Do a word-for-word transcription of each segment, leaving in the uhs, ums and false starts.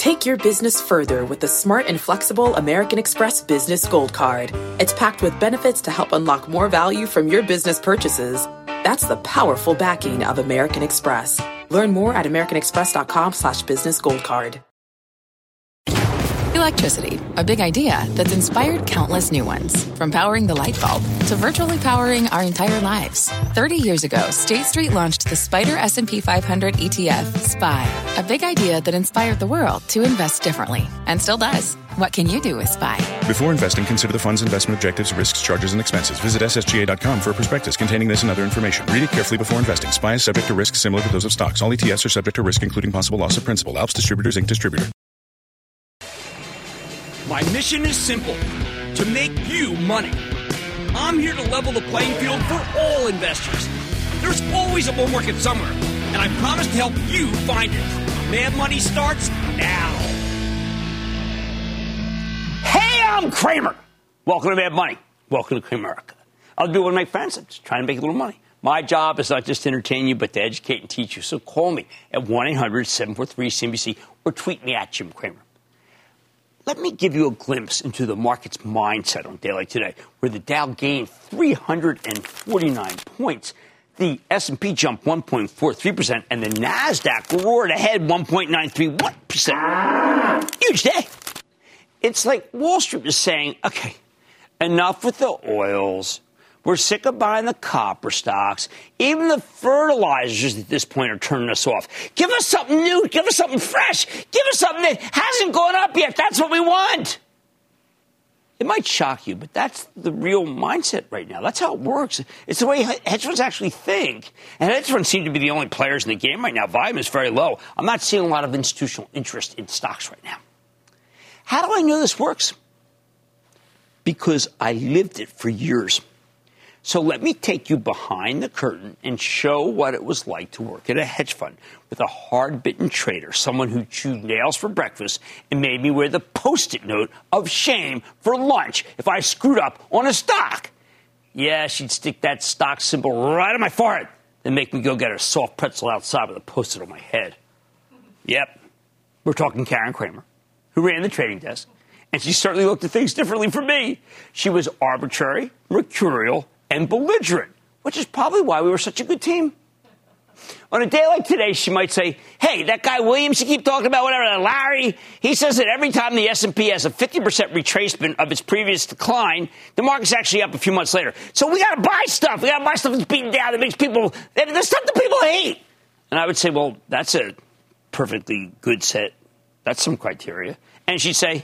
Take your business further with the smart and flexible American Express Business Gold Card. It's packed with benefits to help unlock more value from your business purchases. That's the powerful backing of American Express. Learn more at americanexpress.com slash business gold card. Electricity, a big idea that's inspired countless new ones. From powering the light bulb to virtually powering our entire lives. thirty years ago, State Street launched the Spider S and P five hundred E T F, S P Y. A big idea that inspired the world to invest differently. And still does. What can you do with S P Y? Before investing, consider the fund's investment objectives, risks, charges, and expenses. Visit S S G A dot com for a prospectus containing this and other information. Read it carefully before investing. S P Y is subject to risks similar to those of stocks. All E T Fs are subject to risk, including possible loss of principal. Alps Distributors, Incorporated. Distributor. My mission is simple, to make you money. I'm here to level the playing field for all investors. There's always a bull market somewhere, and I promise to help you find it. Mad Money starts now. Hey, I'm Cramer. Welcome to Mad Money. Welcome to Cramerica. I'll be one of my friends. I'm just trying to make a little money. My job is not just to entertain you, but to educate and teach you. So call me at one eight hundred seven four three C N B C or tweet me at Jim Cramer. Let me give you a glimpse into the market's mindset on a day like today, where the Dow gained three hundred forty-nine points. The S and P jumped one point four three percent, and the NASDAQ roared ahead one point nine three one percent. Huge day. It's like Wall Street is saying, okay, enough with the oils. We're sick of buying the copper stocks. Even the fertilizers at this point are turning us off. Give us something new. Give us something fresh. Give us something that hasn't gone up yet. That's what we want. It might shock you, but that's the real mindset right now. That's how it works. It's the way hedge funds actually think. And hedge funds seem to be the only players in the game right now. Volume is very low. I'm not seeing a lot of institutional interest in stocks right now. How do I know this works? Because I lived it for years. So let me take you behind the curtain and show what it was like to work at a hedge fund with a hard-bitten trader, someone who chewed nails for breakfast and made me wear the Post-it note of shame for lunch if I screwed up on a stock. Yeah, she'd stick that stock symbol right on my forehead and make me go get a soft pretzel outside with a Post-it on my head. Yep, we're talking Karen Cramer, who ran the trading desk, and she certainly looked at things differently from me. She was arbitrary, mercurial, and belligerent, which is probably why we were such a good team. On a day like today, she might say, hey, that guy Williams, you keep talking about, whatever, Larry, he says that every time the S and P has a fifty percent retracement of its previous decline, the market's actually up a few months later. So we got to buy stuff. We got to buy stuff that's beaten down, that makes people, the stuff that people hate. And I would say, well, that's a perfectly good set. That's some criteria. And she'd say,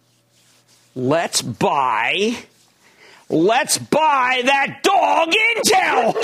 let's buy... Let's buy that dog Intel.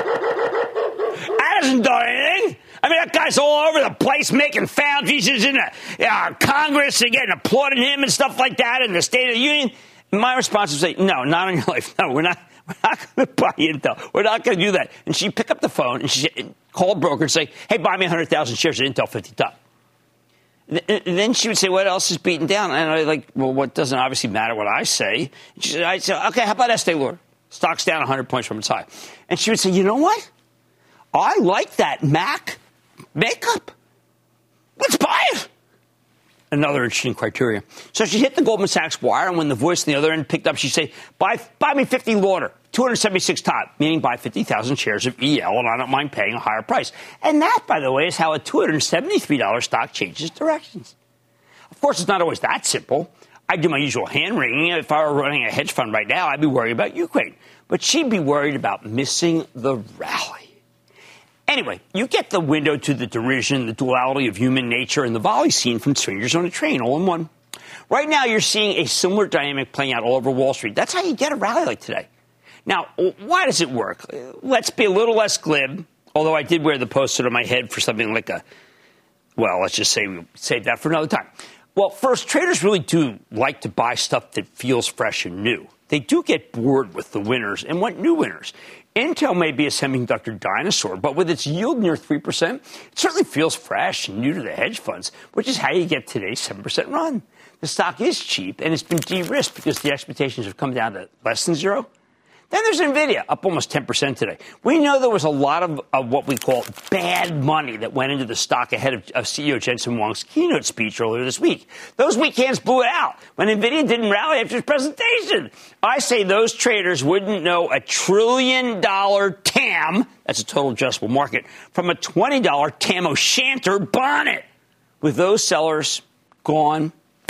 That hasn't done anything. I mean, that guy's all over the place making foundries. He's in the uh, Congress and getting applauding him and stuff like that in the State of the Union. And my response would say, no, not in your life. No, we're not. We're not going to buy Intel. We're not going to do that. And she'd pick up the phone and she'd call a broker and say, hey, buy me one hundred thousand shares of Intel fifty top. And then she would say, what else is beaten down? And I'm like, well, what doesn't obviously matter what I say. And she said, I'd say, okay, how about Estee Lauder? Stock's down one hundred points from its high. And she would say, you know what? I like that MAC makeup. Let's buy it. Another interesting criteria. So she hit the Goldman Sachs wire, and when the voice on the other end picked up, she'd say, buy, buy me fifty Lauder, two hundred seventy-six top, meaning buy fifty thousand shares of E L, and I don't mind paying a higher price. And that, by the way, is how a two hundred seventy-three dollars stock changes directions. Of course, it's not always that simple. I do my usual hand-wringing. If I were running a hedge fund right now, I'd be worried about Ukraine. But she'd be worried about missing the rally. Anyway, you get the window to the derision, the duality of human nature, and the volley scene from Strangers on a Train, all in one. Right now, you're seeing a similar dynamic playing out all over Wall Street. That's how you get a rally like today. Now, why does it work? Let's be a little less glib, although I did wear the Post-it on my head for something like a, well, let's just say we save that for another time. Well, first, traders really do like to buy stuff that feels fresh and new. They do get bored with the winners and want new winners. Intel may be a semiconductor dinosaur, but with its yield near three percent, it certainly feels fresh and new to the hedge funds, which is how you get today's seven percent run. The stock is cheap, and it's been de-risked because the expectations have come down to less than zero. Then there's NVIDIA, up almost ten percent today. We know there was a lot of, of what we call bad money that went into the stock ahead of, of C E O Jensen Huang's keynote speech earlier this week. Those weak hands blew it out when NVIDIA didn't rally after his presentation. I say those traders wouldn't know a trillion dollar T A M, that's a total addressable market, from a twenty dollar Tam O'Shanter bonnet. With those sellers gone,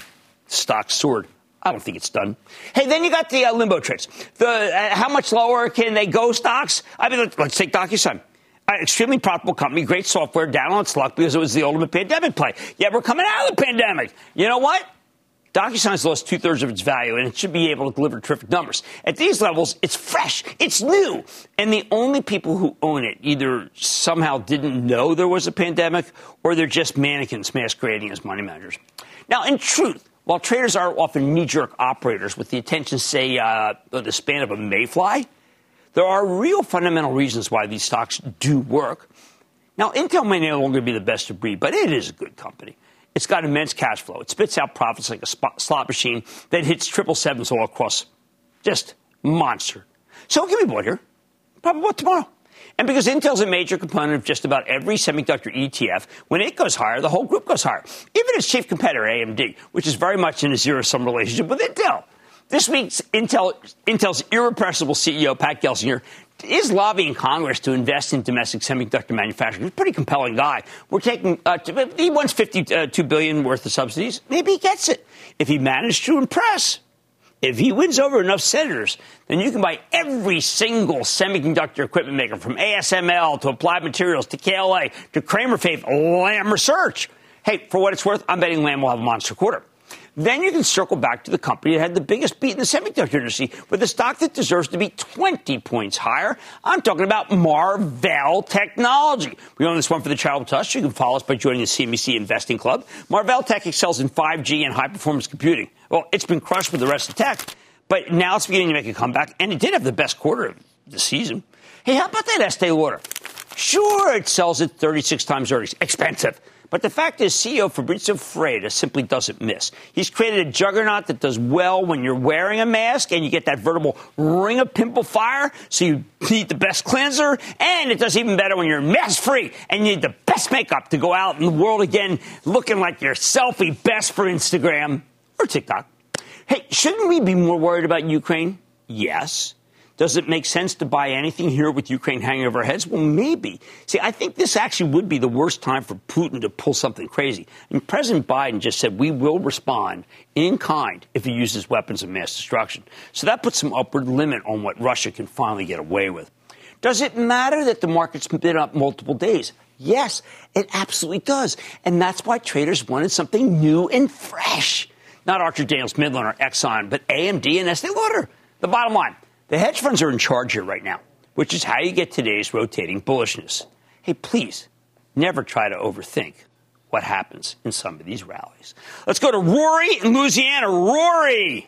stock soared. I don't think it's done. Hey, then you got the uh, limbo trades. The uh, how much lower can they go stocks? I mean, let's, let's take DocuSign. Uh, extremely profitable company, great software, down on its luck because it was the ultimate pandemic play. Yet we're coming out of the pandemic. You know what? DocuSign's lost two-thirds of its value, and it should be able to deliver terrific numbers. At these levels, it's fresh. It's new. And the only people who own it either somehow didn't know there was a pandemic or they're just mannequins masquerading as money managers. Now, in truth, while traders are often knee-jerk operators with the attention, say, uh, the span of a mayfly, there are real fundamental reasons why these stocks do work. Now, Intel may no longer be the best of breed, but it is a good company. It's got immense cash flow. It spits out profits like a spot, slot machine that hits triple sevens all across. Just monster. So give me board here. Probably what tomorrow. And because Intel's a major component of just about every semiconductor E T F, when it goes higher, the whole group goes higher. Even its chief competitor, A M D, which is very much in a zero-sum relationship with Intel. This week's Intel, Intel's irrepressible C E O, Pat Gelsinger, is lobbying Congress to invest in domestic semiconductor manufacturing. He's a pretty compelling guy. We're taking, uh, he wants fifty-two billion dollars worth of subsidies. Maybe he gets it if he managed to impress. If he wins over enough senators, then you can buy every single semiconductor equipment maker from A S M L to Applied Materials to K L A to Kramer Faith, Lam Research. Hey, for what it's worth, I'm betting Lam will have a monster quarter. Then you can circle back to the company that had the biggest beat in the semiconductor industry with a stock that deserves to be twenty points higher. I'm talking about Marvell Technology. We own this one for the Child Touch. You can follow us by joining the C N B C Investing Club. Marvell Tech excels in five G and high-performance computing. Well, it's been crushed with the rest of tech, but now it's beginning to make a comeback, and it did have the best quarter of the season. Hey, how about that Estee Lauder? Sure, it sells at thirty-six times earnings. Expensive. But the fact is, C E O Fabrizio Freda simply doesn't miss. He's created a juggernaut that does well when you're wearing a mask and you get that vertical ring of pimple fire, so you need the best cleanser, and it does even better when you're mask-free and you need the best makeup to go out in the world again looking like your selfie best for Instagram or TikTok. Hey, shouldn't we be more worried about Ukraine? Yes. Does it make sense to buy anything here with Ukraine hanging over our heads? Well, maybe. See, I think this actually would be the worst time for Putin to pull something crazy. And President Biden just said we will respond in kind if he uses weapons of mass destruction. So that puts some upward limit on what Russia can finally get away with. Does it matter that the market's been up multiple days? Yes, it absolutely does. And that's why traders wanted something new and fresh. Not Archer Daniels Midland or Exxon, but A M D and Estee Lauder. The bottom line. The hedge funds are in charge here right now, which is how you get today's rotating bullishness. Hey, please, never try to overthink what happens in some of these rallies. Let's go to Rory in Louisiana. Rory!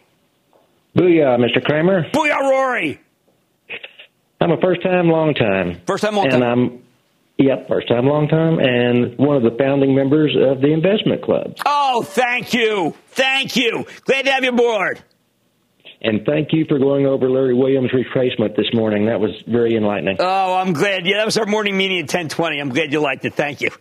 Booyah, Mister Kramer. Booyah, Rory! I'm a first-time, long-time. First-time, long-time. And I'm, yep, first-time, long-time, and one of the founding members of the Investment Club. Oh, thank you. Thank you. Glad to have you aboard. And thank you for going over Larry Williams' retracement this morning. That was very enlightening. Oh, I'm glad. Yeah, that was our morning meeting at ten twenty. I'm glad you liked it. Thank you.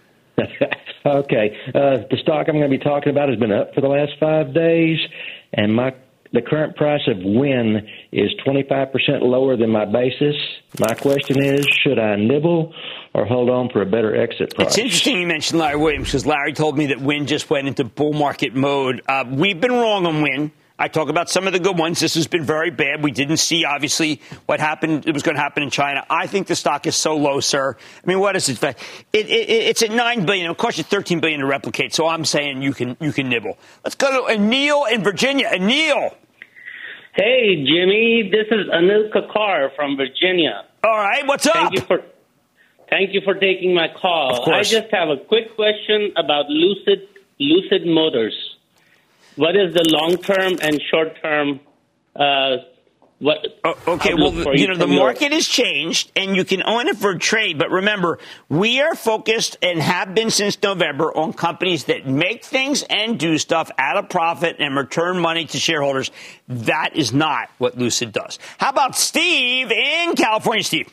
Okay. Uh, the stock I'm going to be talking about has been up for the last five days, and my the current price of Wynn is twenty-five percent lower than my basis. My question is, should I nibble or hold on for a better exit price? It's interesting you mentioned Larry Williams, because Larry told me that Wynn just went into bull market mode. Uh, we've been wrong on Wynn. I talk about some of the good ones. This has been very bad. We didn't see, obviously, what happened. It was going to happen in China. I think the stock is so low, sir. I mean, what is it? it, it it's at nine billion dollars. It'll cost you thirteen billion dollars to replicate. So I'm saying you can you can nibble. Let's go to Anil in Virginia. Anil. Hey, Jimmy. This is Anil Kakar from Virginia. All right. What's up? Thank you for, thank you for taking my call. Of course. I just have a quick question about Lucid Lucid Motors. What is the long-term and short-term uh, what? Oh, okay, well, you know, the market has changed, and you can own it for a trade. But remember, we are focused and have been since November on companies that make things and do stuff at a profit and return money to shareholders. That is not what Lucid does. How about Steve in California? Steve.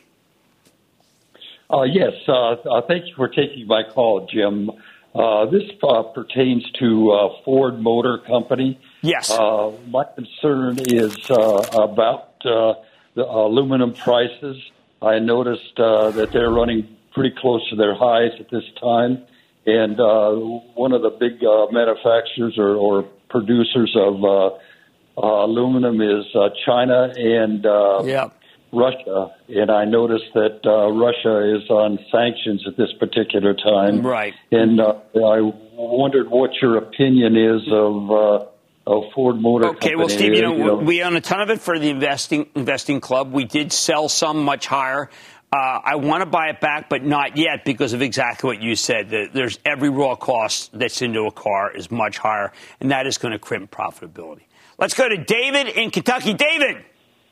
Uh, yes, uh, uh, thank you for taking my call, Jim. Uh, this uh, pertains to uh, Ford Motor Company. Yes. Uh, my concern is uh, about uh, the aluminum prices. I noticed uh, that they're running pretty close to their highs at this time. And uh, one of the big uh, manufacturers or, or producers of uh, uh, aluminum is uh, China and uh, yeah. Russia. And I noticed that uh, Russia is on sanctions at this particular time. Right. And uh, I wondered what your opinion is of uh, of Ford Motor okay, Company. Well, Steve, you know, you know, we own a ton of it for the investing investing club. We did sell some much higher. Uh, I want to buy it back, but not yet because of exactly what you said. That there's every raw cost that's into a car is much higher, and that is going to crimp profitability. Let's go to David in Kentucky. David.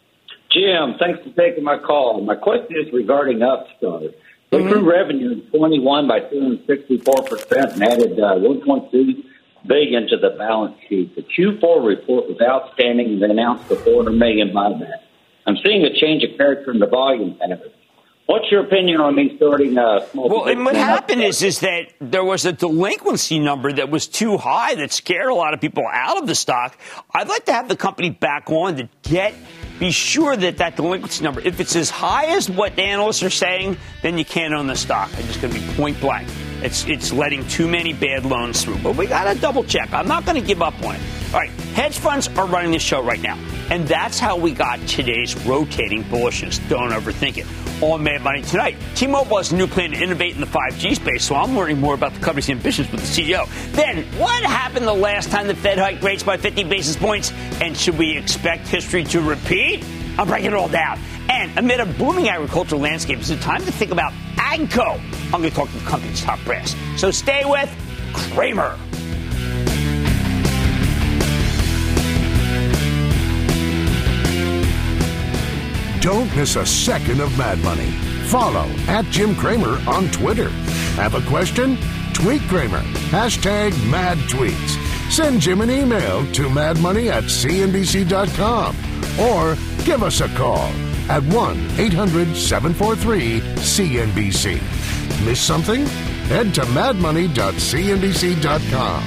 Jim, thanks for taking my call. My question is regarding Upstart. They mm-hmm. grew revenue in twenty-one by two hundred sixty-four percent and added uh, one point two billion dollars to the balance sheet. The Q four report was outstanding and they announced the four hundred million dollars buyback. I'm seeing a change of character in the volume patterns. What's your opinion on me starting uh, small? Well, and what happened is, is that there was a delinquency number that was too high that scared a lot of people out of the stock. I'd like to have the company back on to get, be sure that that delinquency number, if it's as high as what the analysts are saying, then you can't own the stock. I'm just going to be point blank. It's it's letting too many bad loans through. But we got to double check. I'm not going to give up on it. All right, hedge funds are running this show right now. And that's how we got today's rotating bullishness. Don't overthink it. On Mad Money tonight, T-Mobile has a new plan to innovate in the five G space, so I'm learning more about the company's ambitions with the C E O. Then, what happened the last time the Fed hiked rates by fifty basis points? And should we expect history to repeat? I'm breaking it all down. And amid a booming agricultural landscape, is it time to think about AGCO? I'm going to talk to the company's top brass. So stay with Cramer. Don't miss a second of Mad Money. Follow at Jim Cramer on Twitter. Have a question? Tweet Cramer. Hashtag mad tweets. Send Jim an email to madmoney at c n b c dot com or give us a call at one eight hundred seven four three C N B C. Miss something? Head to mad money dot c n b c dot com.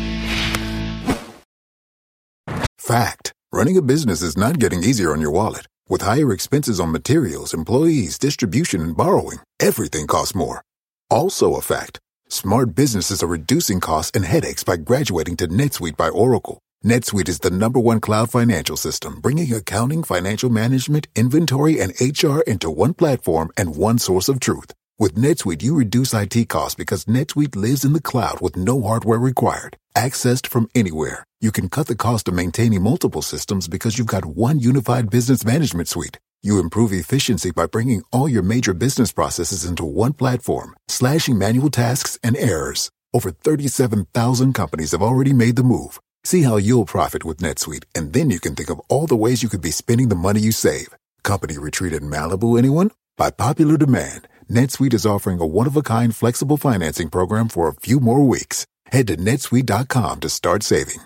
Fact. Running a business is not getting easier on your wallet. With higher expenses on materials, employees, distribution, and borrowing, everything costs more. Also a fact. Smart businesses are reducing costs and headaches by graduating to NetSuite by Oracle. NetSuite is the number one cloud financial system, bringing accounting, financial management, inventory, and H R into one platform and one source of truth. With NetSuite, you reduce I T costs because NetSuite lives in the cloud with no hardware required. Accessed from anywhere. You can cut the cost of maintaining multiple systems because you've got one unified business management suite. You improve efficiency by bringing all your major business processes into one platform, slashing manual tasks and errors. Over thirty-seven thousand companies have already made the move. See how you'll profit with NetSuite, and then you can think of all the ways you could be spending the money you save. Company retreat in Malibu, anyone? By popular demand, NetSuite is offering a one-of-a-kind flexible financing program for a few more weeks. Head to netsuite dot com to start saving.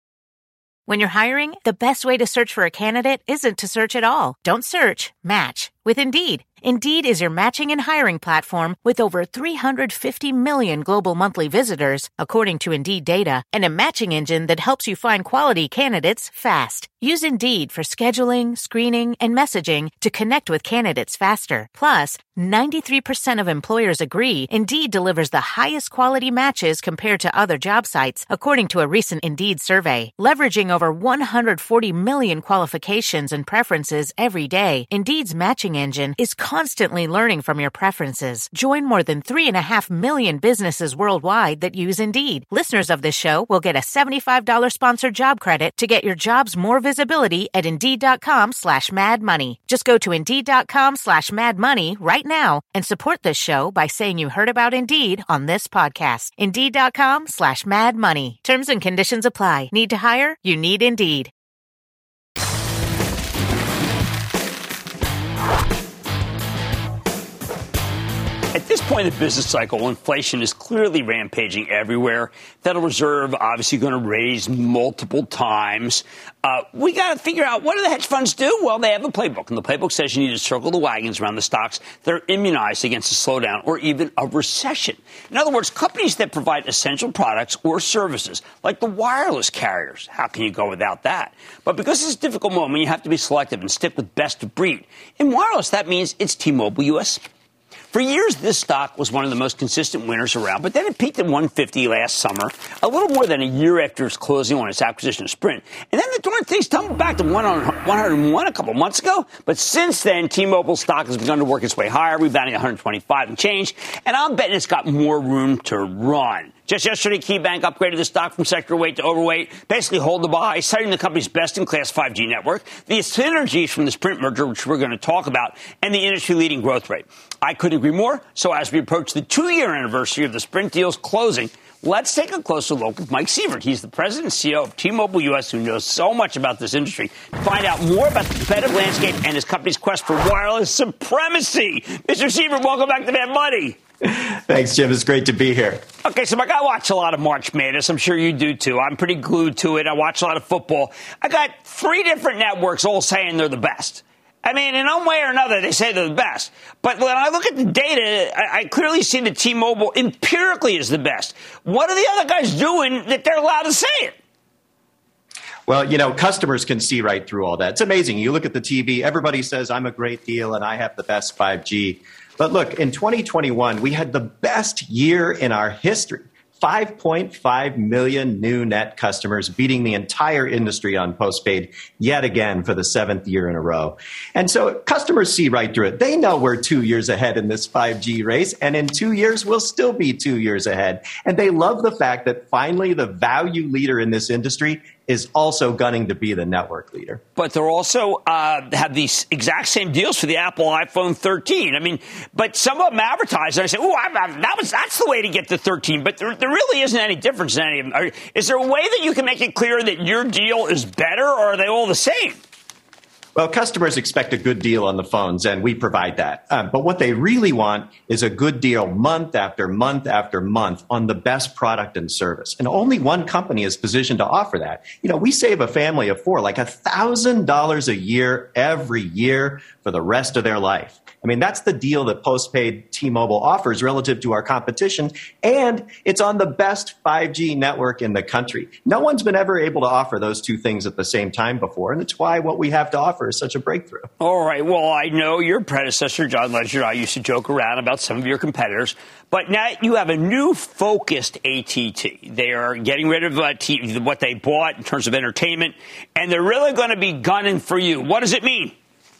When you're hiring, the best way to search for a candidate isn't to search at all. Don't search, match with Indeed. Indeed is your matching and hiring platform with over three hundred fifty million global monthly visitors, according to Indeed data, and a matching engine that helps you find quality candidates fast. Use Indeed for scheduling, screening, and messaging to connect with candidates faster. Plus, ninety-three percent of employers agree Indeed delivers the highest quality matches compared to other job sites, according to a recent Indeed survey. Leveraging over one hundred forty million qualifications and preferences every day, Indeed's matching engine is constantly learning from your preferences. Join more than three and a half million businesses worldwide that use Indeed. Listeners of this show will get a seventy-five dollars sponsored job credit to get your jobs more visibility at Indeed.com slash Mad Money. Just go to Indeed.com slash Mad Money right now and support this show by saying you heard about Indeed on this podcast. Indeed.com slash Mad Money. Terms and conditions apply. Need to hire? You need Indeed. this point in the business cycle, inflation is clearly rampaging everywhere. Federal Reserve obviously going to raise multiple times. Uh, we got to figure out, what do the hedge funds do? Well, they have a playbook, and the playbook says you need to circle the wagons around the stocks that are immunized against a slowdown or even a recession. In other words, companies that provide essential products or services, like the wireless carriers. How can you go without that? But because it's a difficult moment, you have to be selective and stick with best of breed. In wireless, that means it's T-Mobile U S. For years, this stock was one of the most consistent winners around, but then it peaked at one fifty last summer, a little more than a year after its closing on its acquisition of Sprint. And then the darn things tumbled back to one hundred one a couple months ago. But since then, T-Mobile stock has begun to work its way higher, rebounding one twenty-five and change. And I'm betting it's got more room to run. Just yesterday, KeyBank upgraded the stock from sector weight to overweight, basically hold the buy, citing the company's best-in-class five G network, the synergies from the Sprint merger, which we're going to talk about, and the industry-leading growth rate. I couldn't agree more. So as we approach the two-year anniversary of the Sprint deal's closing, let's take a closer look with Mike Sievert. He's the president and C E O of T-Mobile U S, who knows so much about this industry, to find out more about the competitive landscape and his company's quest for wireless supremacy. Mister Sievert, welcome back to Mad Money. Thanks, Jim. It's great to be here. Okay, so Mike, I watch a lot of March Madness. I'm sure you do, too. I'm pretty glued to it. I watch a lot of football. I got three different networks all saying they're the best. I mean, in one way or another, they say they're the best. But when I look at the data, I, I clearly see that T-Mobile empirically is the best. What are the other guys doing that they're allowed to say it? Well, you know, customers can see right through all that. It's amazing. You look at the T V, everybody says, I'm a great deal and I have the best five G. But look, in twenty twenty-one, we had the best year in our history. five point five million new net customers, beating the entire industry on postpaid yet again for the seventh year in a row. And so customers see right through it. They know we're two years ahead in this five G race, and in two years, we'll still be two years ahead. And they love the fact that finally the value leader in this industry is also gunning to be the network leader. But they're also uh, have these exact same deals for the Apple iPhone thirteen. I mean, but some of them advertise, and I say, oh, that was that's the way to get the thirteen. But there, there really isn't any difference in any of them. Are, is there a way that you can make it clear that your deal is better, or are they all the same? Well, customers expect a good deal on the phones, and we provide that. Um, but what they really want is a good deal month after month after month on the best product and service. And only one company is positioned to offer that. You know, we save a family of four like one thousand dollars a year every year for the rest of their life. I mean, that's the deal that postpaid T-Mobile offers relative to our competition, and it's on the best five G network in the country. No one's been ever able to offer those two things at the same time before, and it's why what we have to offer is such a breakthrough. All right. Well, I know your predecessor, John Legere, I used to joke around about some of your competitors, but now you have a new focused A T T. They are getting rid of uh, T- what they bought in terms of entertainment, and they're really going to be gunning for you. What does it mean?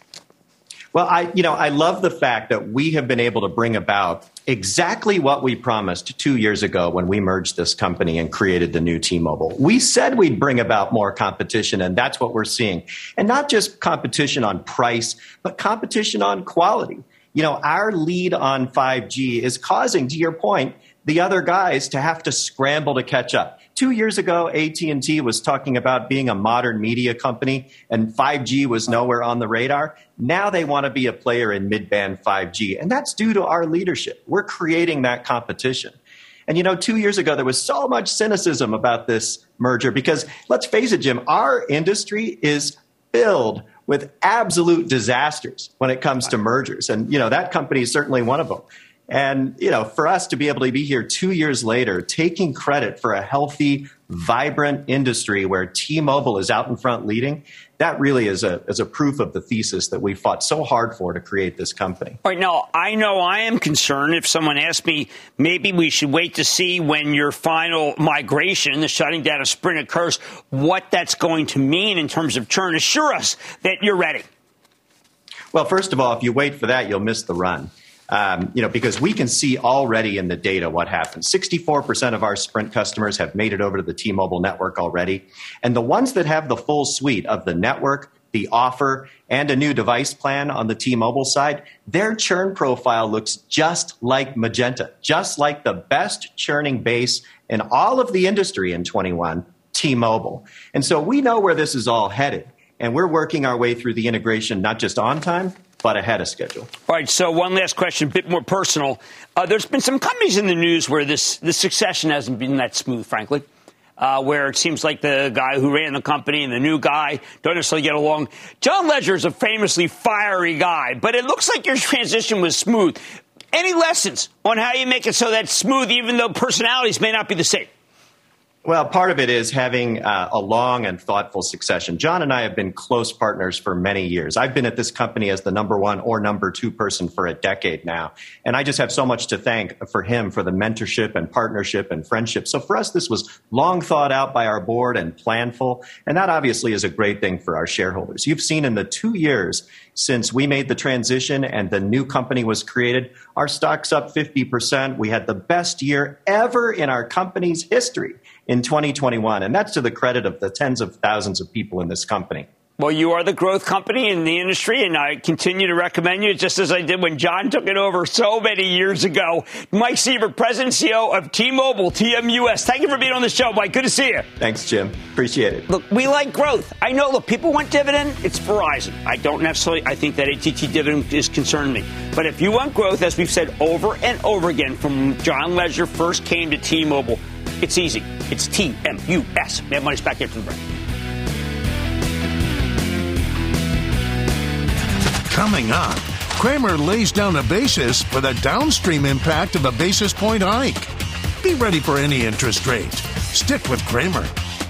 Well, I, you know, I love the fact that we have been able to bring about exactly what we promised two years ago when we merged this company and created the new T-Mobile. We said we'd bring about more competition, and that's what we're seeing. And not just competition on price, but competition on quality. You know, our lead on five G is causing, to your point, the other guys to have to scramble to catch up. Two years ago, A T and T was talking about being a modern media company, and five G was nowhere on the radar. Now they want to be a player in mid-band five G, and that's due to our leadership. We're creating that competition. And, you know, two years ago, there was so much cynicism about this merger because, let's face it, Jim, our industry is filled with absolute disasters when it comes to mergers. And, you know, that company is certainly one of them. And, you know, for us to be able to be here two years later, taking credit for a healthy, vibrant industry where T-Mobile is out in front leading, that really is a, is a proof of the thesis that we fought so hard for to create this company. All right. Now, I know I am concerned if someone asked me, maybe we should wait to see when your final migration, the shutting down of Sprint occurs, what that's going to mean in terms of churn. Assure us that you're ready. Well, first of all, if you wait for that, you'll miss the run. Um, you know, because we can see already in the data what happens. sixty-four percent of our Sprint customers have made it over to the T-Mobile network already. And the ones that have the full suite of the network, the offer, and a new device plan on the T-Mobile side, their churn profile looks just like Magenta, just like the best churning base in all of the industry in twenty-one, T-Mobile. And so we know where this is all headed. And we're working our way through the integration, not just on time, but ahead of schedule. All right, so one last question, a bit more personal. Uh, there's been some companies in the news where this, this succession hasn't been that smooth, frankly, uh, where it seems like the guy who ran the company and the new guy don't necessarily get along. John Legere is a famously fiery guy, but it looks like your transition was smooth. Any lessons on how you make it so that's smooth, even though personalities may not be the same? Well, part of it is having uh, a long and thoughtful succession. John and I have been close partners for many years. I've been at this company as the number one or number two person for a decade now. And I just have so much to thank for him for the mentorship and partnership and friendship. So for us, this was long thought out by our board and planful. And that obviously is a great thing for our shareholders. You've seen in the two years since we made the transition and the new company was created, our stock's up fifty percent. We had the best year ever in our company's history in twenty twenty-one. And that's to the credit of the tens of thousands of people in this company. Well, you are the growth company in the industry, and I continue to recommend you, just as I did when John took it over so many years ago. Mike Sievert, President and C E O of T-Mobile, T M U S. Thank you for being on the show, Mike. Good to see you. Thanks, Jim. Appreciate it. Look, we like growth. I know, look, people want dividend. It's Verizon. I don't necessarily, I think that A T T dividend is concerning me. But if you want growth, as we've said over and over again, from John Legere first came to T-Mobile, it's easy. It's T M U S. Mad Money's back after the break. Coming up, Cramer lays down a basis for the downstream impact of a basis point hike. Be ready for any interest rate. Stick with Cramer.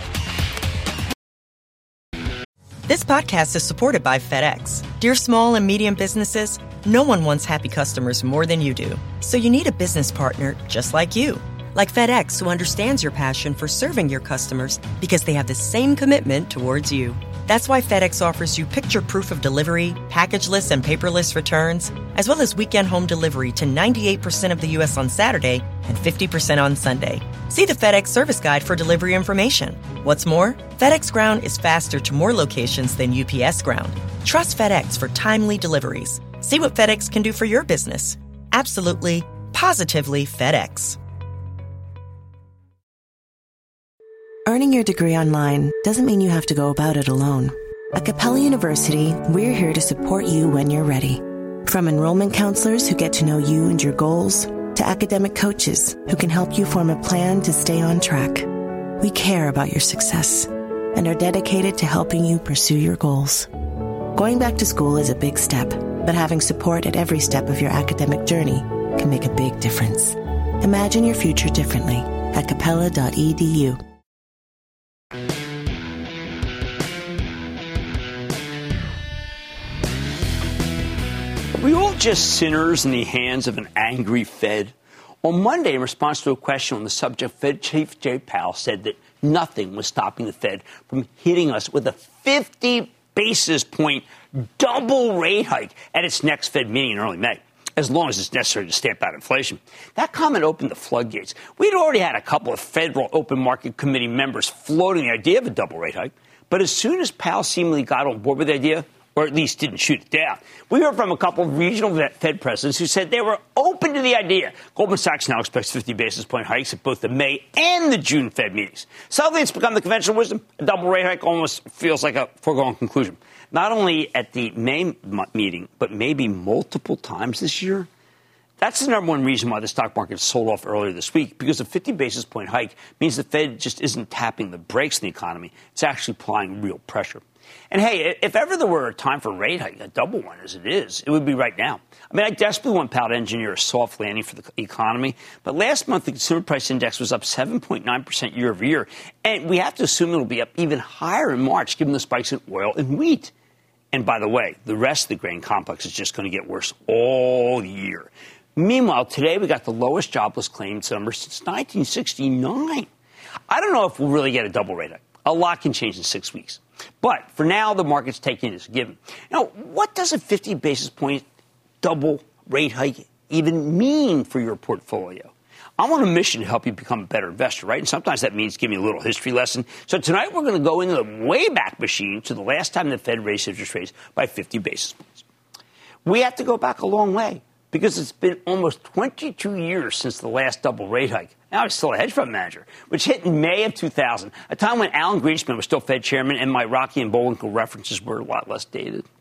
This podcast is supported by FedEx. Dear small and medium businesses, no one wants happy customers more than you do. So you need a business partner just like you. Like FedEx, who understands your passion for serving your customers because they have the same commitment towards you. That's why FedEx offers you picture proof of delivery, packageless and paperless returns, as well as weekend home delivery to ninety-eight percent of the U S on Saturday and fifty percent on Sunday. See the FedEx service guide for delivery information. What's more, FedEx Ground is faster to more locations than U P S Ground. Trust FedEx for timely deliveries. See what FedEx can do for your business. Absolutely, positively FedEx. Earning your degree online doesn't mean you have to go about it alone. At Capella University, we're here to support you when you're ready. From enrollment counselors who get to know you and your goals, to academic coaches who can help you form a plan to stay on track. We care about your success and are dedicated to helping you pursue your goals. Going back to school is a big step, but having support at every step of your academic journey can make a big difference. Imagine your future differently at capella dot e d u. Are we all just sinners in the hands of an angry Fed? On Monday, in response to a question on the subject, Fed Chief Jay Powell said that nothing was stopping the Fed from hitting us with a fifty basis point double rate hike at its next Fed meeting in early May, as long as it's necessary to stamp out inflation. That comment opened the floodgates. We'd already had a couple of Federal Open Market Committee members floating the idea of a double rate hike. But as soon as Powell seemingly got on board with the idea, or at least didn't shoot it down, we heard from a couple of regional Fed presidents who said they were open to the idea. Goldman Sachs now expects fifty basis point hikes at both the May and the June Fed meetings. Suddenly, it's become the conventional wisdom. A double rate hike almost feels like a foregone conclusion. Not only at the May meeting, but maybe multiple times this year. That's the number one reason why the stock market sold off earlier this week, because a fifty basis point hike means the Fed just isn't tapping the brakes in the economy. It's actually applying real pressure. And, hey, if ever there were a time for a rate hike, a double one as it is, it would be right now. I mean, I desperately want Powell to engineer a soft landing for the economy. But last month, the Consumer Price Index was up seven point nine percent year over year. And we have to assume it'll be up even higher in March, given the spikes in oil and wheat. And by the way, the rest of the grain complex is just going to get worse all year. Meanwhile, today we got the lowest jobless claims number since nineteen sixty-nine. I don't know if we'll really get a double rate hike. A lot can change in six weeks. But for now, the market's taking it as a given. Now, what does a fifty basis point double rate hike even mean for your portfolio? I'm on a mission to help you become a better investor, right? And sometimes that means giving you a little history lesson. So tonight we're going to go into the Wayback Machine to the last time the Fed raised interest rates by fifty basis points. We have to go back a long way, because it's been almost twenty-two years since the last double rate hike. Now he's still a hedge fund manager, which hit in May of two thousand, a time when Alan Greenspan was still Fed chairman and my Rocky and Bullwinkle references were a lot less dated.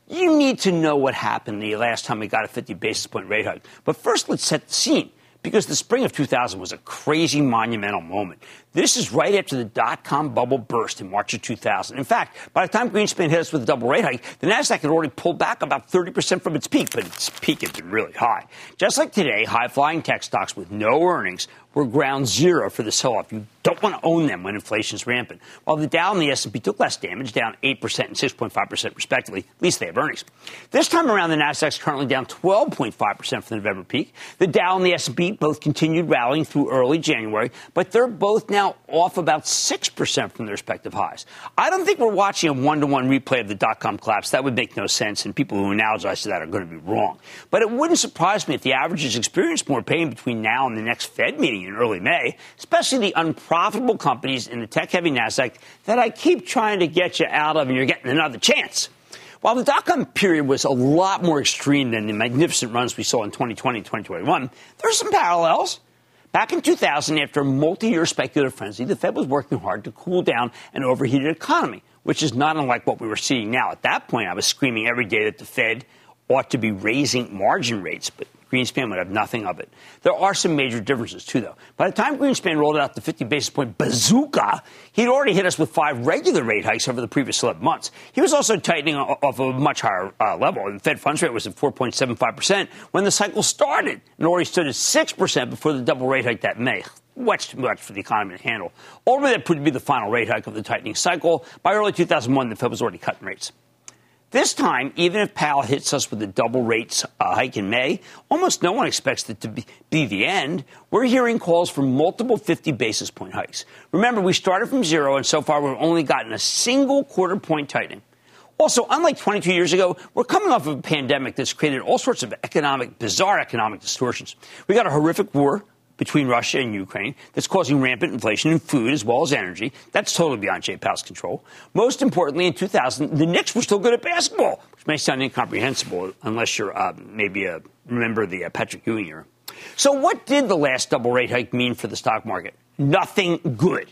You need to know what happened the last time we got a fifty basis point rate hike. But first, let's set the scene, because the spring of two thousand was a crazy, monumental moment. This is right after the dot-com bubble burst in March of two thousand. In fact, by the time Greenspan hit us with a double rate hike, the NASDAQ had already pulled back about thirty percent from its peak, but its peak had been really high. Just like today, high-flying tech stocks with no earnings were ground zero for the sell-off. You don't want to own them when inflation's rampant. While the Dow and the S and P took less damage, down eight percent and six point five percent respectively, at least they have earnings. This time around, the NASDAQ's currently down twelve point five percent from the November peak. The Dow and the S and P both continued rallying through early January, but they're both now off about six percent from their respective highs. I don't think we're watching a one-to-one replay of the dot-com collapse. That would make no sense, and people who analogize to that are going to be wrong. But it wouldn't surprise me if the averages experience more pain between now and the next Fed meeting in early May, especially the unprofitable companies in the tech-heavy NASDAQ that I keep trying to get you out of, and you're getting another chance. While the dot-com period was a lot more extreme than the magnificent runs we saw in twenty twenty and twenty twenty-one, there are some parallels. Back in two thousand, after a multi-year speculative frenzy, the Fed was working hard to cool down an overheated economy, which is not unlike what we were seeing now. At that point, I was screaming every day that the Fed ought to be raising margin rates, but Greenspan would have nothing of it. There are some major differences, too, though. By the time Greenspan rolled out the fifty basis point bazooka, he'd already hit us with five regular rate hikes over the previous eleven months. He was also tightening off a much higher uh, level. The Fed funds rate was at four point seven five percent when the cycle started, and already stood at six percent before the double rate hike that May. Much too much for the economy to handle. Ultimately, that proved to be the final rate hike of the tightening cycle. By early two thousand one, the Fed was already cutting rates. This time, even if Powell hits us with a double rates uh, hike in May, almost no one expects it to be, be the end. We're hearing calls for multiple fifty basis point hikes. Remember, we started from zero, and so far we've only gotten a single quarter point tightening. Also, unlike twenty-two years ago, we're coming off of a pandemic that's created all sorts of economic, bizarre economic distortions. We got a horrific war between Russia and Ukraine that's causing rampant inflation in food as well as energy. That's totally beyond Jay Powell's control. Most importantly, in two thousand, the Knicks were still good at basketball, which may sound incomprehensible unless you're uh, maybe a remember the uh, Patrick Ewing era. So what did the last double rate hike mean for the stock market? Nothing good.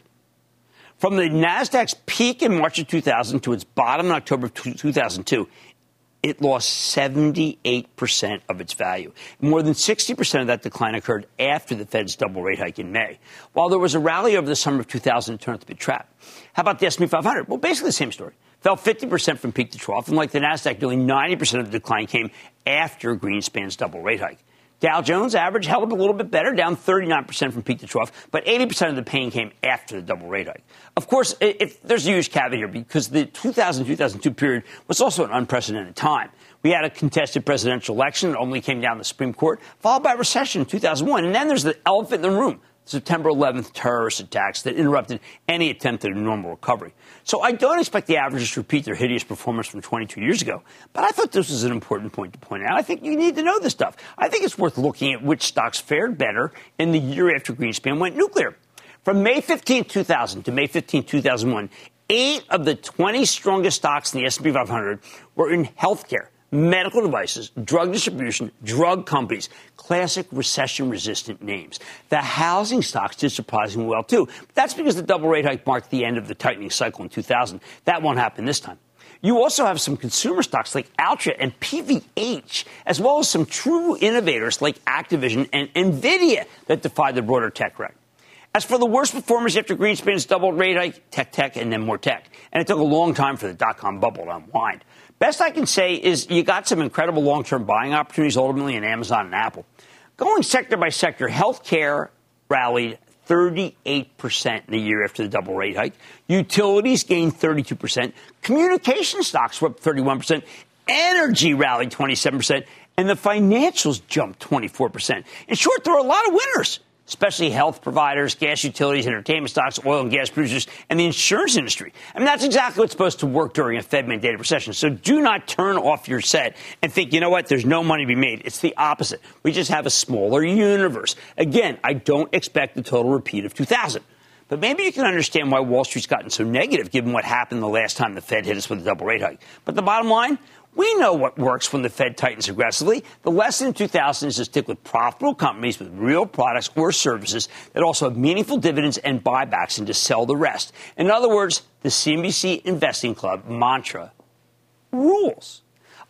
From the NASDAQ's peak in March of two thousand to its bottom in October of two thousand two, it lost seventy-eight percent of its value. More than sixty percent of that decline occurred after the Fed's double rate hike in May. While there was a rally over the summer of two thousand, it turned out to be a trap. How about the S and P five hundred? Well, basically the same story. Fell fifty percent from peak to trough, and like the NASDAQ, nearly ninety percent of the decline came after Greenspan's double rate hike. Dow Jones average held up a little bit better, down thirty-nine percent from peak to trough, but eighty percent of the pain came after the double rate hike. Of course, if, there's a huge caveat here because the two thousand to two thousand two period was also an unprecedented time. We had a contested presidential election that only came down the Supreme Court, followed by a recession in two thousand one. And then there's the elephant in the room, September eleventh terrorist attacks that interrupted any attempt at a normal recovery. So I don't expect the averages to repeat their hideous performance from twenty-two years ago. But I thought this was an important point to point out. I think you need to know this stuff. I think it's worth looking at which stocks fared better in the year after Greenspan went nuclear. From May fifteenth, two thousand to May fifteenth, two thousand one, eight of the twenty strongest stocks in the S and P five hundred were in healthcare, medical devices, drug distribution, drug companies, classic recession-resistant names. The housing stocks did surprisingly well, too. But that's because the double rate hike marked the end of the tightening cycle in two thousand. That won't happen this time. You also have some consumer stocks like Altria and P V H, as well as some true innovators like Activision and NVIDIA that defied the broader tech wreck. As for the worst performers after Greenspan's double rate hike, tech, tech, and then more tech. And it took a long time for the dot-com bubble to unwind. Best I can say is you got some incredible long-term buying opportunities ultimately in Amazon and Apple. Going sector by sector, healthcare rallied thirty-eight percent in the year after the double rate hike. Utilities gained thirty-two percent. Communication stocks were up thirty-one percent. Energy rallied twenty-seven percent. And the financials jumped twenty-four percent. In short, there are a lot of winners, especially health providers, gas utilities, entertainment stocks, oil and gas producers, and the insurance industry. I mean, that's exactly what's supposed to work during a Fed-mandated recession. So do not turn off your set and think, you know what, there's no money to be made. It's the opposite. We just have a smaller universe. Again, I don't expect the total repeat of two thousand. But maybe you can understand why Wall Street's gotten so negative given what happened the last time the Fed hit us with a double rate hike. But the bottom line, we know what works when the Fed tightens aggressively. The lesson in two thousand is to stick with profitable companies with real products or services that also have meaningful dividends and buybacks and to sell the rest. In other words, the C N B C Investing Club mantra rules.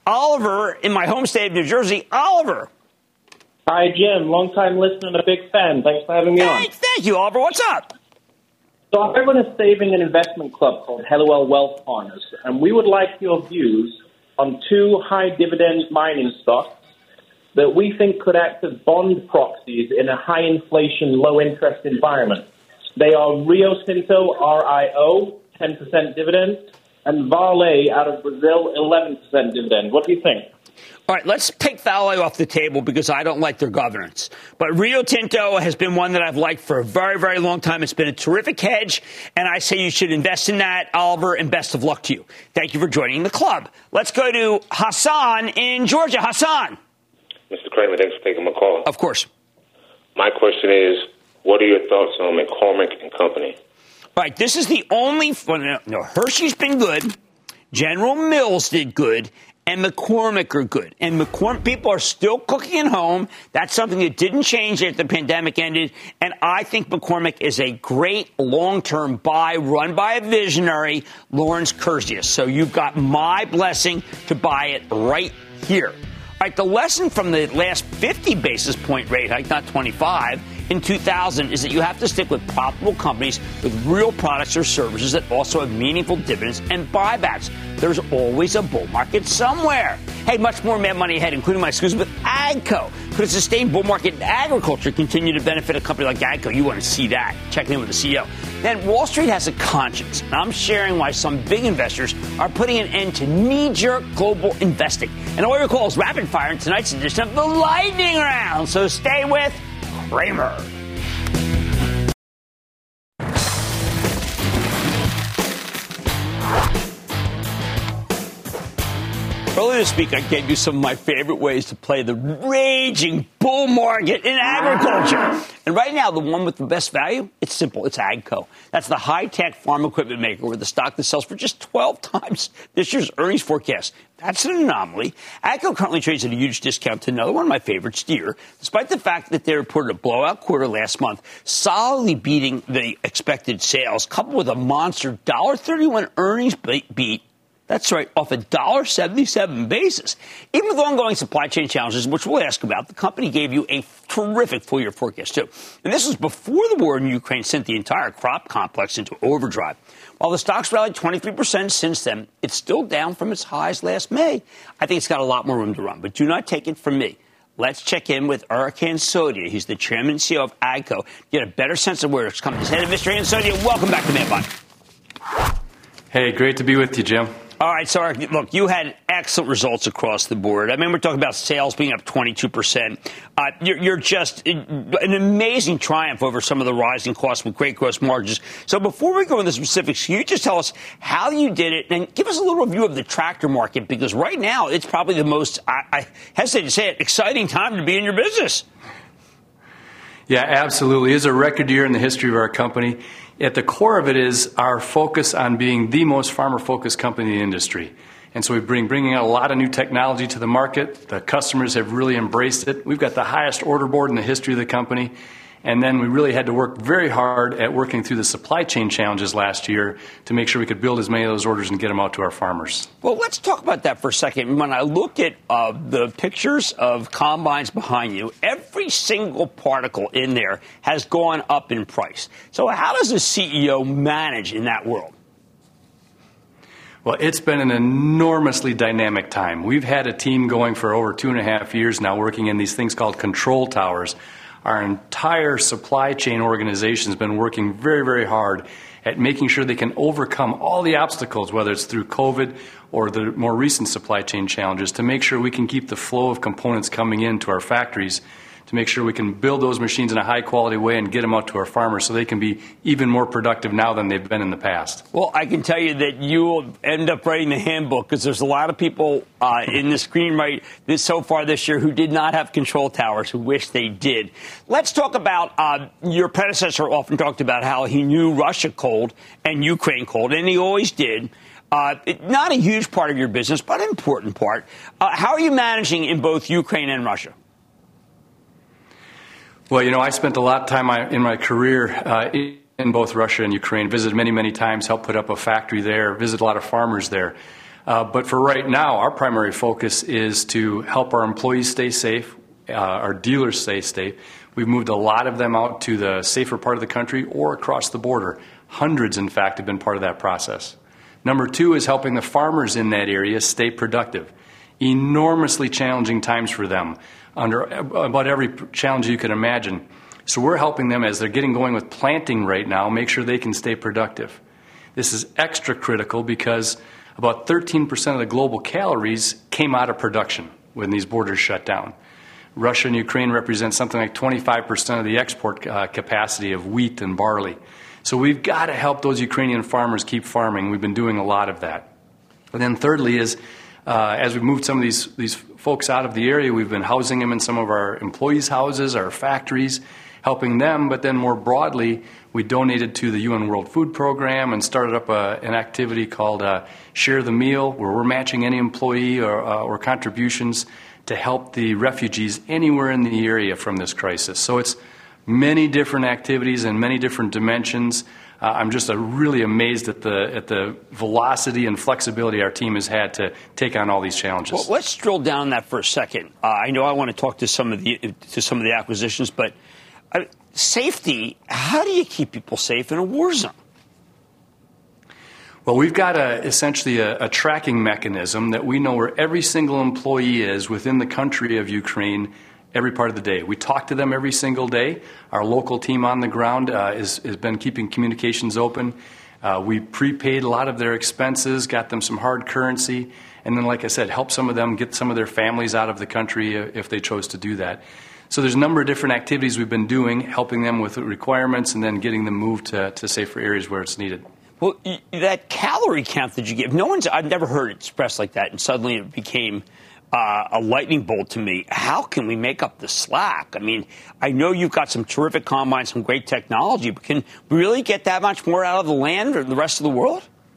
Oliver in my home state of New Jersey. Oliver. Hi, Jim. Long-time listener and a big fan. Thanks for having me hey, on. Thank you, Oliver. What's up? So I run a saving and investment club called Hellawell Wealth Partners, and we would like your views on two high-dividend mining stocks that we think could act as bond proxies in a high-inflation, low-interest environment. They are Rio Tinto, R I O, ten percent dividend, and Vale out of Brazil, eleven percent dividend. What do you think? All right, let's take Vale off the table because I don't like their governance. But Rio Tinto has been one that I've liked for a very, very long time. It's been a terrific hedge, and I say you should invest in that, Oliver, and best of luck to you. Thank you for joining the club. Let's go to Hassan in Georgia. Hassan. Mister Cramer, thanks for taking my call. Of course. My question is, what are your thoughts on McCormick and Company? All right, this is the only – no, no, Hershey's been good. General Mills did good. And McCormick are good. And McCormick, people are still cooking at home. That's something that didn't change after the pandemic ended. And I think McCormick is a great long-term buy run by a visionary, Lawrence Kurzius. So you've got my blessing to buy it right here. All right, the lesson from the last fifty basis point rate hike, not twenty-five, in two thousand is that you have to stick with profitable companies with real products or services that also have meaningful dividends and buybacks. There's always a bull market somewhere. Hey, much more Mad Money ahead, including my exclusive with AGCO. Could a sustained bull market in agriculture continue to benefit a company like AGCO? You want to see that. Check in with the C E O. Then Wall Street has a conscience, and I'm sharing why some big investors are putting an end to knee-jerk global investing. And all your calls rapid fire in tonight's edition of the Lightning Round. So stay with Cramer. Earlier this week, I gave you some of my favorite ways to play the raging bull market in agriculture. And right now, the one with the best value, it's simple. It's AGCO. That's the high-tech farm equipment maker with a stock that sells for just twelve times this year's earnings forecast. That's an anomaly. AGCO currently trades at a huge discount to another one of my favorites, Deere, despite the fact that they reported a blowout quarter last month, solidly beating the expected sales, coupled with a monster one dollar thirty-one earnings beat. That's right, off a one dollar seventy-seven basis. Even with ongoing supply chain challenges, which we'll ask about, the company gave you a terrific full-year forecast, too. And this was before the war in Ukraine sent the entire crop complex into overdrive. While the stock's rallied twenty-three percent since then, it's still down from its highs last May. I think it's got a lot more room to run, but do not take it from me. Let's check in with Eric Hansotia. He's the chairman and C E O of AGCO. Get a better sense of where it's coming. Head of Mister Hansotia, welcome back to Mad Money. Hey, great to be with you, Jim. All right, so Eric, look, you had excellent results across the board. I mean, we're talking about sales being up twenty-two percent. Uh, you're, you're just an amazing triumph over some of the rising costs with great gross margins. So before we go into the specifics, can you just tell us how you did it and give us a little review of the tractor market? Because right now, it's probably the most, I, I hesitate to say it, exciting time to be in your business. Yeah, absolutely. It's a record year in the history of our company. At the core of it is our focus on being the most farmer-focused company in the industry. And so we bring bringing out a lot of new technology to the market. The customers have really embraced it. We've got the highest order board in the history of the company. And then we really had to work very hard at working through the supply chain challenges last year to make sure we could build as many of those orders and get them out to our farmers. Well, let's talk about that for a second. When I look at uh, the pictures of combines behind you, every single particle in there has gone up in price. So how does a C E O manage in that world? Well, it's been an enormously dynamic time. We've had a team going for over two and a half years now working in these things called control towers. Our entire supply chain organization has been working very, very hard at making sure they can overcome all the obstacles, whether it's through COVID or the more recent supply chain challenges, to make sure we can keep the flow of components coming into our factories, to make sure we can build those machines in a high-quality way and get them out to our farmers so they can be even more productive now than they've been in the past. Well, I can tell you that you will end up writing the handbook because there's a lot of people uh, in the screenwrite this so far this year who did not have control towers, who wish they did. Let's talk about uh, your predecessor often talked about how he knew Russia cold and Ukraine cold, and he always did. Uh, it, not a huge part of your business, but an important part. Uh, how are you managing in both Ukraine and Russia? Well, you know, I spent a lot of time in my career uh, in both Russia and Ukraine, visited many, many times, helped put up a factory there, visited a lot of farmers there. Uh, but for right now, our primary focus is to help our employees stay safe, uh, our dealers stay safe. We've moved a lot of them out to the safer part of the country or across the border. Hundreds, in fact, have been part of that process. Number two is helping the farmers in that area stay productive. Enormously challenging times for them under about every challenge you can imagine. So we're helping them as they're getting going with planting right now, make sure they can stay productive. This is extra critical because about thirteen percent of the global calories came out of production when these borders shut down. Russia and Ukraine represent something like twenty-five percent of the export uh, capacity of wheat and barley. So we've got to help those Ukrainian farmers keep farming. We've been doing a lot of that. And then thirdly is, uh, as we've moved some of these, these folks out of the area, we've been housing them in some of our employees' houses, our factories, helping them. But then more broadly, we donated to the U N World Food Program and started up a, an activity called uh, Share the Meal, where we're matching any employee or, uh, or contributions to help the refugees anywhere in the area from this crisis. So it's many different activities and many different dimensions. Uh, I'm just uh, really amazed at the at the velocity and flexibility our team has had to take on all these challenges. Well, let's drill down on that for a second. Uh, I know I want to talk to some of the to some of the acquisitions, but uh, safety. How do you keep people safe in a war zone? Well, we've got a, essentially a, a tracking mechanism that we know where every single employee is within the country of Ukraine every part of the day. We talk to them every single day. Our local team on the ground uh, is, has been keeping communications open. Uh, we prepaid a lot of their expenses, got them some hard currency, and then, like I said, help some of them get some of their families out of the country if they chose to do that. So there's a number of different activities we've been doing, helping them with requirements and then getting them moved to, to safer areas where it's needed. Well, that calorie count that you give, no one's, I've never heard it expressed like that, and suddenly it became uh, a lightning bolt to me. How can we make up the slack? I mean, I know you've got some terrific combines, some great technology, but can we really get that much more out of the land or the rest of the world?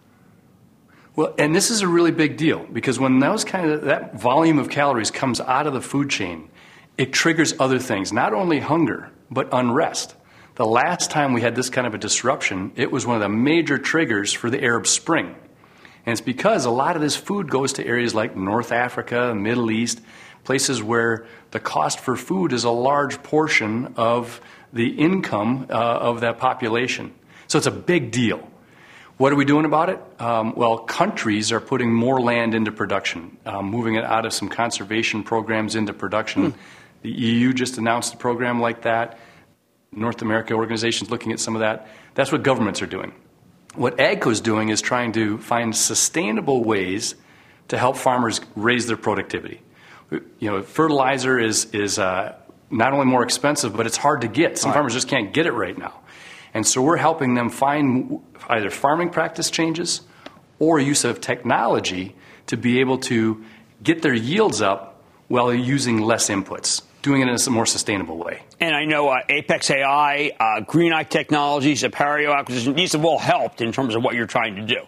Well, and this is a really big deal because when those kind of that volume of calories comes out of the food chain, it triggers other things, not only hunger, but unrest. The last time we had this kind of a disruption, it was one of the major triggers for the Arab Spring. And it's because a lot of this food goes to areas like North Africa, Middle East, places where the cost for food is a large portion of the income uh, of that population. So it's a big deal. What are we doing about it? Um, well, countries are putting more land into production, um, moving it out of some conservation programs into production. Hmm. The E U just announced a program like that. North America organizations looking at some of that. That's what governments are doing. What AGCO is doing is trying to find sustainable ways to help farmers raise their productivity. You know, fertilizer is is uh, not only more expensive, but it's hard to get. Some farmers just can't get it right now. And so we're helping them find either farming practice changes or use of technology to be able to get their yields up while using less inputs, doing it in a more sustainable way. And I know uh, Apex A I, uh, Green Eye Technologies, Appareo acquisition, these have all helped in terms of what you're trying to do.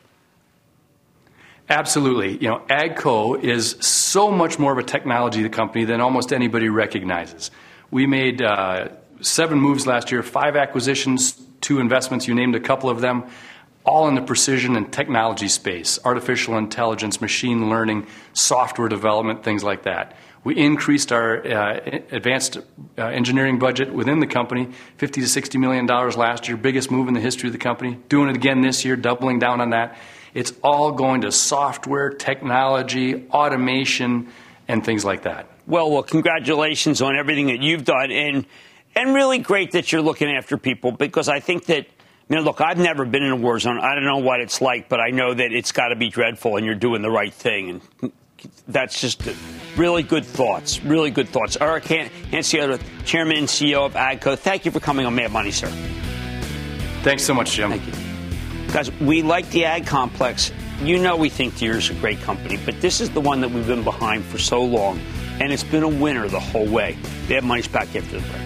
Absolutely. You know, AGCO is so much more of a technology company than almost anybody recognizes. We made uh, seven moves last year, five acquisitions, two investments, you named a couple of them, all in the precision and technology space, artificial intelligence, machine learning, software development, things like that. We increased our uh, advanced uh, engineering budget within the company, fifty to sixty million dollars last year, biggest move in the history of the company. Doing it again this year, doubling down on that. It's all going to software, technology, automation, and things like that. Well, well, congratulations on everything that you've done, and and really great that you're looking after people, because I think that, you know, look, I've never been in a war zone. I don't know what it's like, but I know that it's got to be dreadful, and you're doing the right thing. And that's just really good thoughts, really good thoughts. Eric Hansotia, Chairman and C E O of AGCO, thank you for coming on Mad Money, sir. Thanks so much, Jim. Thank you. Guys, we like the Ag Complex. You know we think Deere is a great company, but this is the one that we've been behind for so long, and it's been a winner the whole way. Mad Money's back after the break.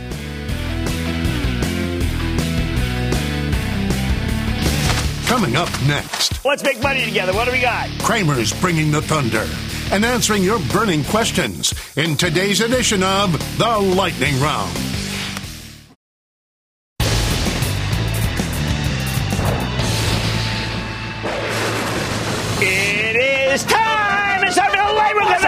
Coming up next. Let's make money together. What do we got? Cramer's bringing the thunder and answering your burning questions in today's edition of The Lightning Round. It is time. It's time for the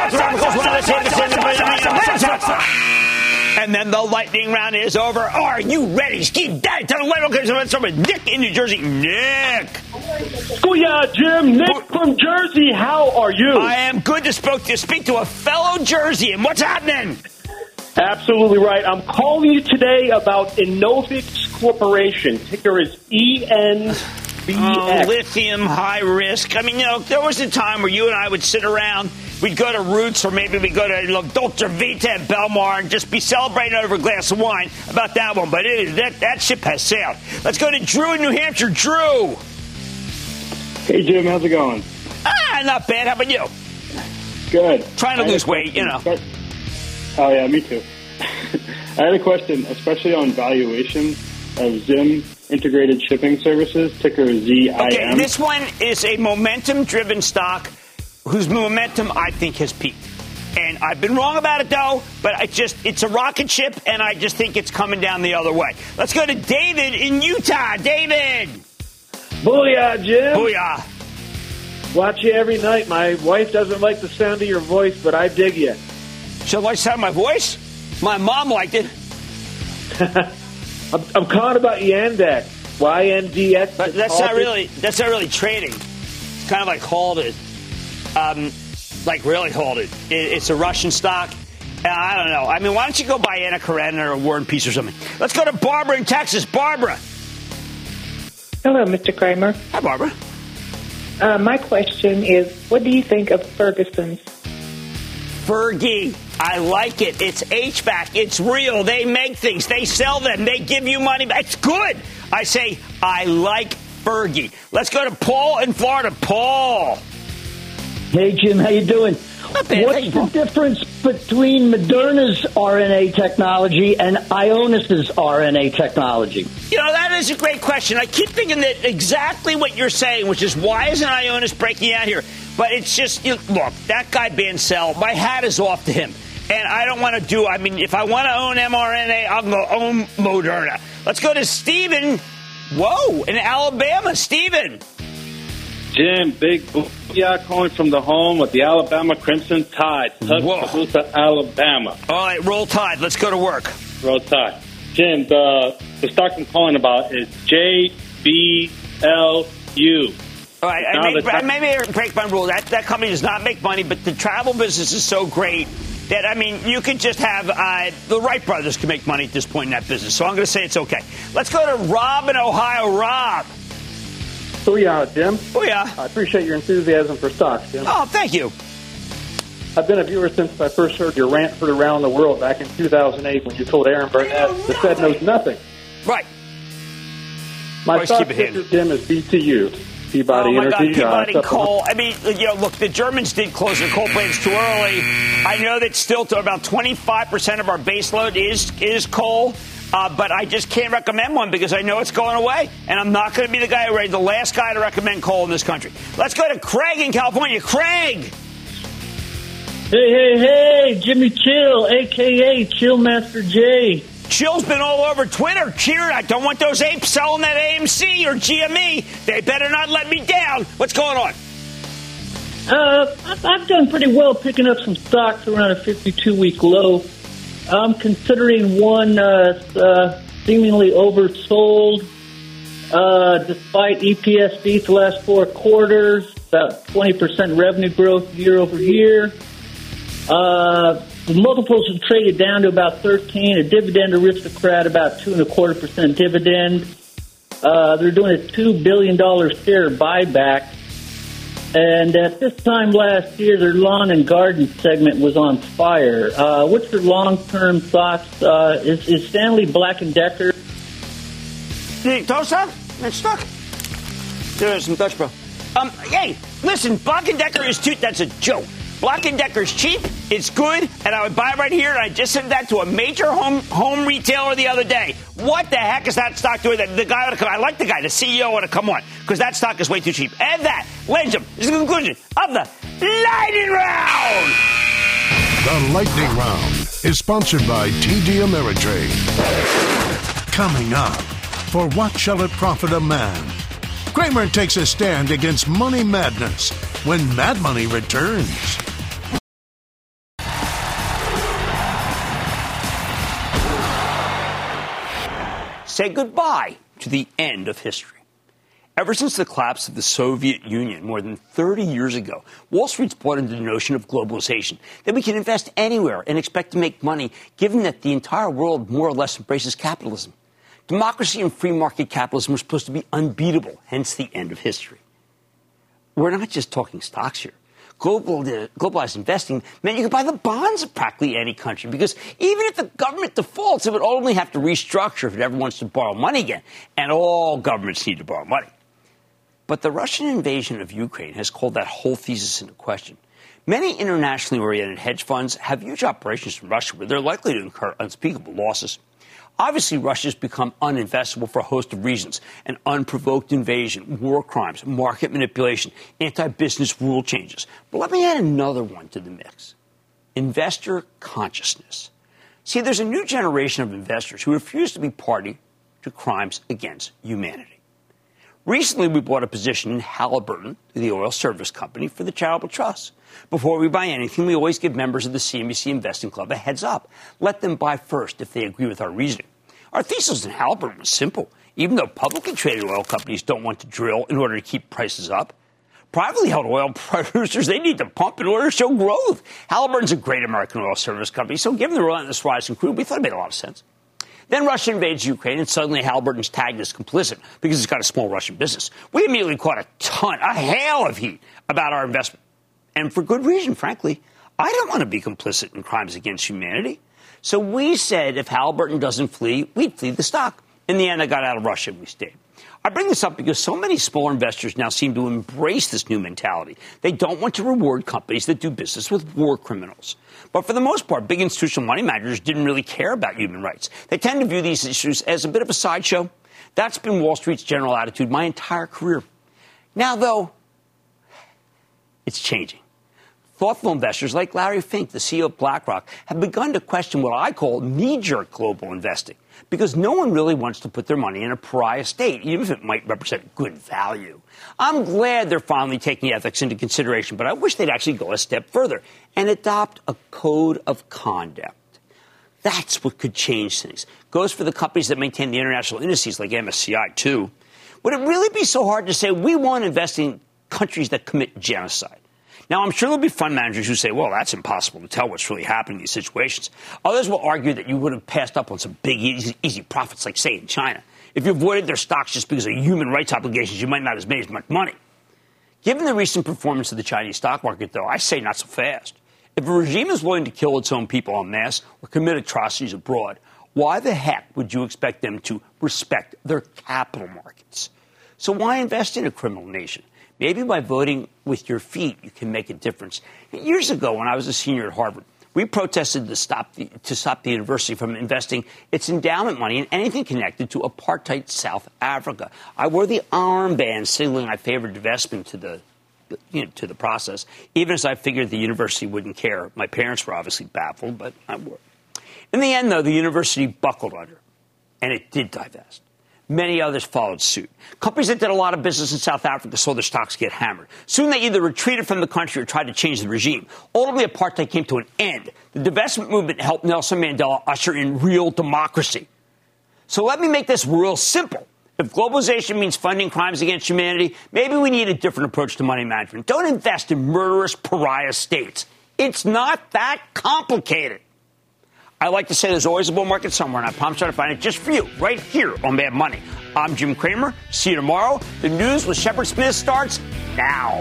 lightning round. And then the lightning round is over. Are you ready? Steve Daddy, tell the lightning round from Nick in New Jersey. Nick. Booyah, Jim. Nick from Jersey. How are you? I am good to speak to, speak to a fellow Jerseyan. What's happening? Absolutely right. I'm calling you today about Enovix Corporation. Ticker is E N B X. Oh, lithium, high risk. I mean, you know, there was a time where you and I would sit around. We'd go to Roots or maybe we'd go to you know, Dolce Vita and Belmar and just be celebrating over a glass of wine about that one. But it is, that, that ship has sailed. Let's go to Drew in New Hampshire. Drew. Hey, Jim. How's it going? Ah, not bad. How about you? Good. Trying to lose weight, you know. Oh, yeah, me too. I had a question, especially on valuation of Zim Integrated Shipping Services, ticker Z I M. Okay, this one is a momentum-driven stock whose momentum, I think, has peaked. And I've been wrong about it, though, but I just it's a rocket ship, and I just think it's coming down the other way. Let's go to David in Utah. David! Booyah, Jim. Booyah. Watch you every night. My wife doesn't like the sound of your voice, but I dig you. She doesn't like the sound of my voice? My mom liked it. I'm, I'm calling about Yandex. Y N D X. But that's not really that's not really trading. It's kind of like halted. Um, like really halted. It, it's a Russian stock. Uh, I don't know. I mean, why don't you go buy Anna Karenina or War and Peace or something? Let's go to Barbara in Texas. Barbara. Hello, Mister Kramer. Hi, Barbara. Uh, my question is, what do you think of Ferguson's? Fergie. I like it. It's H V A C. It's real. They make things. They sell them. They give you money. It's good. I say, I like Fergie. Let's go to Paul in Florida. Paul. Hey, Jim. How you doing? Not bad. What's the difference between Moderna's R N A technology and Ionis's R N A technology? You know, that is a great question. I keep thinking that exactly what you're saying, which is why isn't Ionis breaking out here? But it's just, you know, look, that guy Bancel, my hat is off to him. And I don't want to do, I mean, if I want to own mRNA, I'll go own Moderna. Let's go to Stephen. Whoa, in Alabama. Stephen. Jim, big booyah calling from the home of the Alabama Crimson Tide. Tuscaloosa, Alabama. All right, roll Tide. Let's go to work. Roll Tide. Jim, the, the stock I'm calling about is J B L U. All right, I may, I may break my rule. That, that company does not make money, but the travel business is so great that, I mean, you could just have uh, the Wright brothers can make money at this point in that business. So I'm going to say it's okay. Let's go to Rob in Ohio. Rob. Booyah, Jim. Booyah. I appreciate your enthusiasm for stocks, Jim. Oh, thank you. I've been a viewer since I first heard your rant for around the world back in two thousand eight when you told Aaron Burnett the Fed knows nothing. Right. My Always stock keep it ticker, Jim, is B T U. Peabody oh, my Energy. God, Peabody uh, Coal. I mean, you know, look, the Germans did close their coal plants too early. I know that still to about twenty-five percent of our base load is, is coal. Uh, but I just can't recommend one because I know it's going away. And I'm not going to be the guy who the last guy to recommend coal in this country. Let's go to Craig in California. Craig. Hey, hey, hey, Jimmy Chill, a k a. Chillmaster J. Chill's been all over Twitter. Cheer, I don't want those apes selling that A M C or G M E. They better not let me down. What's going on? Uh, I've done pretty well picking up some stocks around a fifty-two week low. I'm considering one uh, uh, seemingly oversold, uh, despite E P S beat the last four quarters, about twenty percent revenue growth year over year. Uh, the multiples have traded down to about thirteen, a dividend aristocrat, about two and a quarter percent dividend. Uh, they're doing a two billion dollars share buyback. And at this time last year, their lawn and garden segment was on fire. Uh, what's their long-term thoughts? Uh, is, is Stanley Black and Decker? Toast up? It's stuck. There's some Dutch, bro. Um, hey, listen, Black and Decker is too. That's a joke. Black and Decker is cheap. It's good, and I would buy it right here. And I just sent that to a major home home retailer the other day. What the heck is that stock doing? The, the guy ought to come. I like the guy. The C E O ought to come on because that stock is way too cheap. And that, ladies and gentlemen, is the conclusion of the Lightning Round. The Lightning Round is sponsored by T D Ameritrade. Coming up, for what shall it profit a man Kramer takes a stand against money madness when Mad Money returns. Say goodbye to the end of history. Ever since the collapse of the Soviet Union more than thirty years ago, Wall Street's bought into the notion of globalization, that we can invest anywhere and expect to make money, given that the entire world more or less embraces capitalism. Democracy and free market capitalism were supposed to be unbeatable, hence the end of history. We're not just talking stocks here. Global, uh, globalized investing meant you could buy the bonds of practically any country, because even if the government defaults, it would only have to restructure if it ever wants to borrow money again. And all governments need to borrow money. But the Russian invasion of Ukraine has called that whole thesis into question. Many internationally oriented hedge funds have huge operations in Russia where they're likely to incur unspeakable losses. Obviously, Russia's become uninvestable for a host of reasons: an unprovoked invasion, war crimes, market manipulation, anti-business rule changes. But let me add another one to the mix: investor consciousness. See, there's a new generation of investors who refuse to be party to crimes against humanity. Recently, we bought a position in Halliburton, the oil service company, for the charitable trust. Before we buy anything, we always give members of the C N B C Investing Club a heads up. Let them buy first if they agree with our reasoning. Our thesis in Halliburton was simple. Even though publicly traded oil companies don't want to drill in order to keep prices up, privately held oil producers, they need to pump in order to show growth. Halliburton's a great American oil service company, so given the relentless rise in crude, we thought it made a lot of sense. Then Russia invades Ukraine, and suddenly Halliburton's tagged as complicit because it's got a small Russian business. We immediately caught a ton, a hail of heat about our investment. And for good reason, frankly. I don't want to be complicit in crimes against humanity. So we said if Halliburton doesn't flee, we'd flee the stock. In the end, I got out of Russia and we stayed. I bring this up because so many smaller investors now seem to embrace this new mentality. They don't want to reward companies that do business with war criminals. But for the most part, big institutional money managers didn't really care about human rights. They tend to view these issues as a bit of a sideshow. That's been Wall Street's general attitude my entire career. Now, though, it's changing. Thoughtful investors like Larry Fink, the C E O of BlackRock, have begun to question what I call knee-jerk global investing, because no one really wants to put their money in a pariah state, even if it might represent good value. I'm glad they're finally taking ethics into consideration, but I wish they'd actually go a step further and adopt a code of conduct. That's what could change things. Goes for the companies that maintain the international indices like M S C I, too. Would it really be so hard to say we want to invest in countries that commit genocide? Now, I'm sure there'll be fund managers who say, well, that's impossible to tell what's really happening in these situations. Others will argue that you would have passed up on some big, easy, easy profits, like, say, in China. If you avoided their stocks just because of human rights obligations, you might not have made as much money. Given the recent performance of the Chinese stock market, though, I say not so fast. If a regime is willing to kill its own people en masse or commit atrocities abroad, why the heck would you expect them to respect their capital markets? So why invest in a criminal nation? Maybe by voting with your feet, you can make a difference. Years ago, when I was a senior at Harvard, we protested to stop the, to stop the university from investing its endowment money in anything connected to apartheid South Africa. I wore the armband signaling I favored divestment to the, you know, to the process, even as I figured the university wouldn't care. My parents were obviously baffled, but I wore it. In the end, though, the university buckled under, and it did divest. Many others followed suit. Companies that did a lot of business in South Africa saw their stocks get hammered. Soon they either retreated from the country or tried to change the regime. Ultimately, apartheid came to an end. The divestment movement helped Nelson Mandela usher in real democracy. So let me make this real simple. If globalization means funding crimes against humanity, maybe we need a different approach to money management. Don't invest in murderous pariah states. It's not that complicated. I like to say there's always a bull market somewhere, and I promise to find it just for you, right here on Mad Money. I'm Jim Cramer. See you tomorrow. The news with Shepard Smith starts now.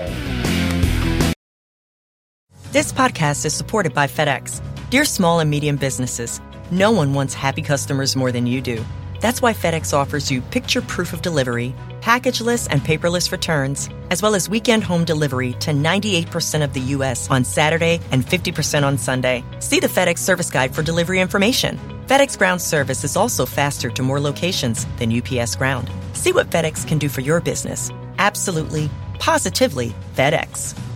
This podcast is supported by FedEx. Dear small and medium businesses, no one wants happy customers more than you do. That's why FedEx offers you picture proof of delivery, packageless and paperless returns, as well as weekend home delivery to ninety-eight percent of the U S on Saturday and fifty percent on Sunday. See the FedEx service guide for delivery information. FedEx Ground service is also faster to more locations than U P S Ground. See what FedEx can do for your business. Absolutely, positively FedEx.